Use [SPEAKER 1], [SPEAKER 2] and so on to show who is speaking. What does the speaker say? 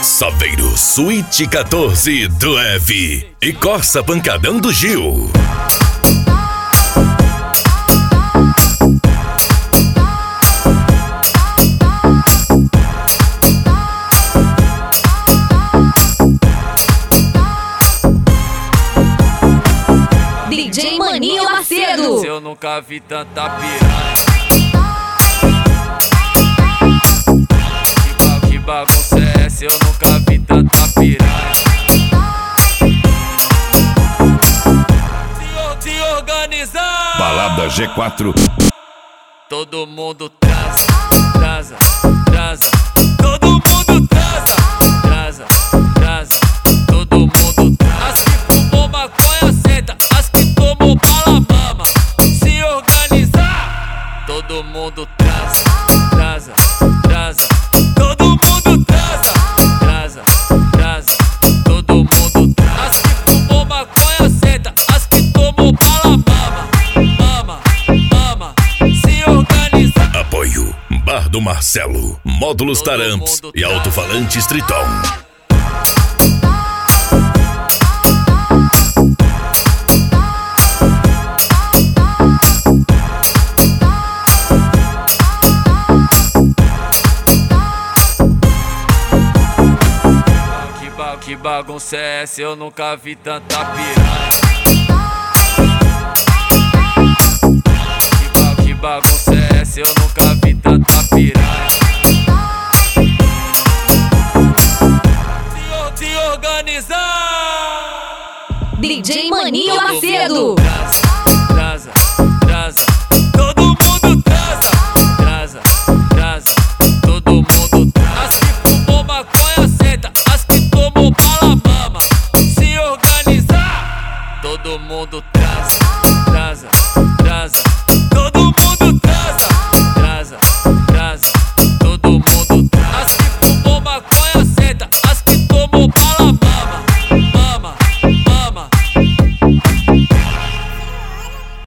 [SPEAKER 1] Saveiro Suíte 14 do F e Corsa Pancadão do Gil.
[SPEAKER 2] DJ Maninho Macedo.
[SPEAKER 3] Se eu nunca vi tanta piranha. Que bagunça é essa? Eu nunca vi tanta piranha. Se organizar.
[SPEAKER 1] Balada G4.
[SPEAKER 3] Todo mundo transa, transa, transa. Todo mundo transa, transa, transa. Todo mundo transa. As que fumou maconha senta, as que tomou bala mama. Se organizar. Todo mundo transa, transa, transa. Todo mundo transa, transa, transa. Todo mundo transa. As que fumou maconha senta, as que tomou bala mama. Mama, mama. Se organiza.
[SPEAKER 1] Apoio Bar do Marcelo, Módulos Taramps e Alto-Falantes Triton.
[SPEAKER 3] Que bagunça é essa? Eu nunca vi tanta piranha. Que bagunça é essa? Eu nunca vi tanta piranha. Se organizar.
[SPEAKER 2] DJ Maninho Macedo.
[SPEAKER 3] Transa, transa, todo mundo transa, transa, transa, todo mundo transa. As que fumou maconha senta, as que tomou bala mama. Se organizar. Todo mundo transa, transa, transa.